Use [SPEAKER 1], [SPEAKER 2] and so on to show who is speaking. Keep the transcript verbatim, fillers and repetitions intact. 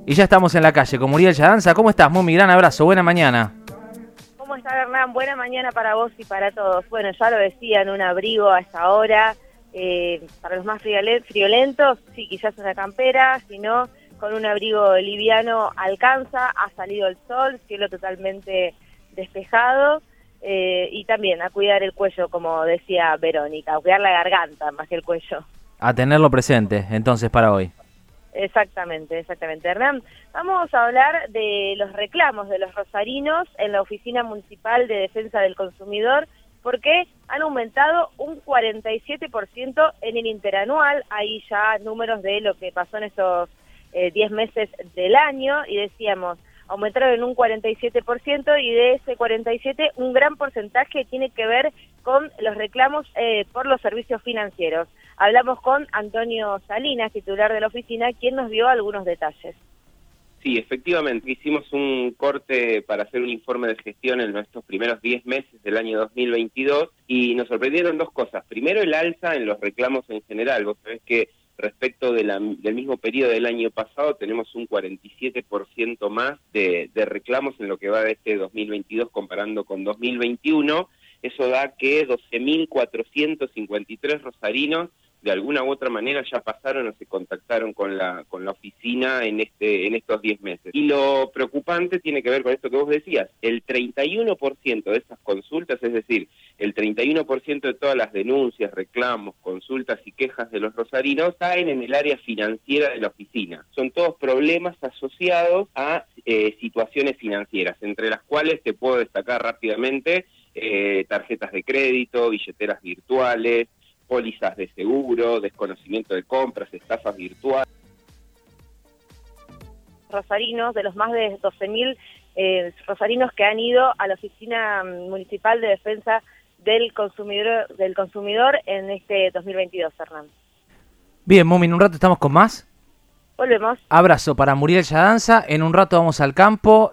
[SPEAKER 1] Y ya estamos en la calle con Muriel Yadanza. ¿Cómo estás, Mumi? Gran abrazo, buena mañana.
[SPEAKER 2] ¿Cómo estás, Hernán? Buena mañana para vos y para todos. Bueno, ya lo decían, un abrigo a esta hora. Eh, para los más friolentos, sí, quizás una campera, si no, con un abrigo liviano alcanza. Ha salido el sol, cielo totalmente despejado. Eh, y también a cuidar el cuello, como decía Verónica, a cuidar la garganta más que el cuello.
[SPEAKER 1] A tenerlo presente, entonces, para hoy.
[SPEAKER 2] Exactamente, exactamente. Hernán, vamos a hablar de los reclamos de los rosarinos en la Oficina Municipal de Defensa del Consumidor, porque han aumentado un cuarenta y siete por ciento en el interanual. Hay ya números de lo que pasó en estos eh, diez meses del año, y decíamos, aumentaron en un cuarenta y siete por ciento, y de ese cuarenta y siete por ciento un gran porcentaje tiene que ver con los reclamos eh, por los servicios financieros. Hablamos con Antonio Salinas, titular de la oficina, quien nos dio algunos detalles.
[SPEAKER 3] Sí, efectivamente, hicimos un corte para hacer un informe de gestión en nuestros primeros diez meses del año dos mil veintidós y nos sorprendieron dos cosas. Primero, el alza en los reclamos en general. Vos sabés que respecto de la, del mismo periodo del año pasado tenemos un cuarenta y siete por ciento más de, de reclamos en lo que va de este dos mil veintidós comparando con dos mil veintiuno. Eso da que doce mil cuatrocientos cincuenta y tres rosarinos de alguna u otra manera ya pasaron o se contactaron con la con la oficina en este en estos diez meses. Y lo preocupante tiene que ver con esto que vos decías, el treinta y uno por ciento de esas consultas, es decir, el treinta y uno por ciento de todas las denuncias, reclamos, consultas y quejas de los rosarinos caen en el área financiera de la oficina. Son todos problemas asociados a eh, situaciones financieras, entre las cuales te puedo destacar rápidamente eh, tarjetas de crédito, billeteras virtuales, pólizas de seguro, desconocimiento de compras, estafas virtuales.
[SPEAKER 2] Rosarinos, de los más de doce mil eh, rosarinos que han ido a la Oficina Municipal de Defensa del Consumidor, del Consumidor en este dos mil veintidós, Hernán.
[SPEAKER 1] Bien, Mumi, en un rato estamos con más.
[SPEAKER 2] Volvemos.
[SPEAKER 1] Abrazo para Muriel Yadanza. En un rato vamos al campo.